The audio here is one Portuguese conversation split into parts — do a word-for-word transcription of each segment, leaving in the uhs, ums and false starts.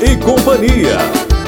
e Companhia.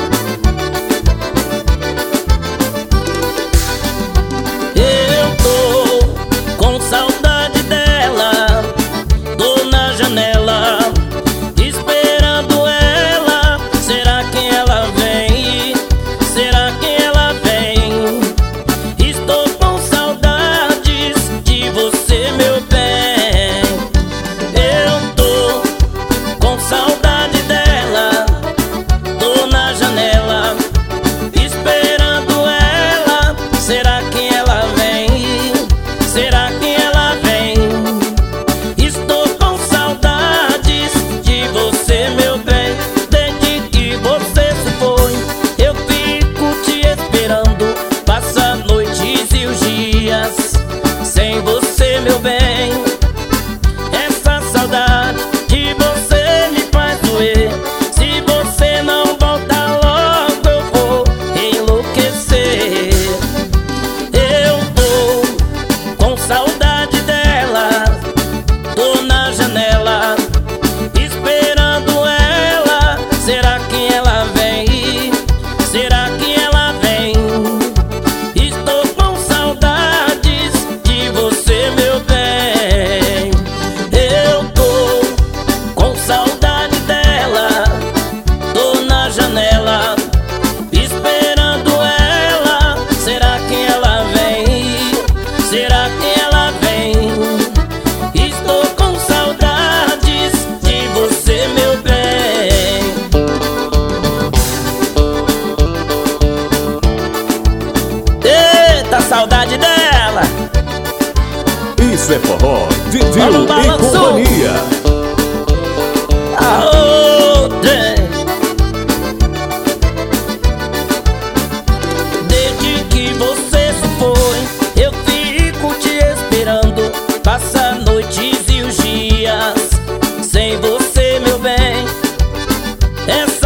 Eu tô com saudade dela, tô na janela esperando ela. Será que ela vem? Será que ela vem? Estou com saudades de você, meu bem. Eu tô com saudade dela, tô na janela esperando ela. Será que ela vem? Será que ela vem? Estou com saudades de você, meu bem. Desde que você se foi, eu fico te esperando. Passa noites e os dias sem você, meu bem. Essa saudade de você me faz doer. Se você não voltar logo, eu vou enlouquecer. Eu tô com saudade dela, tô na janela esperando ela. Será que ela vem? Será que ela vem? Estou com saudades de você, meu bem. Eu tô com saudade dela, tô na janela esperando ela. Será que ela vem? Será que ela vem? Estou com saudades de você, meu bem. Eita, saudade dela. Isso é forró, Didil Vamos, e balançou. Companhia. Aô, trem. Desde que você se foi, eu fico te esperando. Passa noites e os dias sem você, meu bem. Essa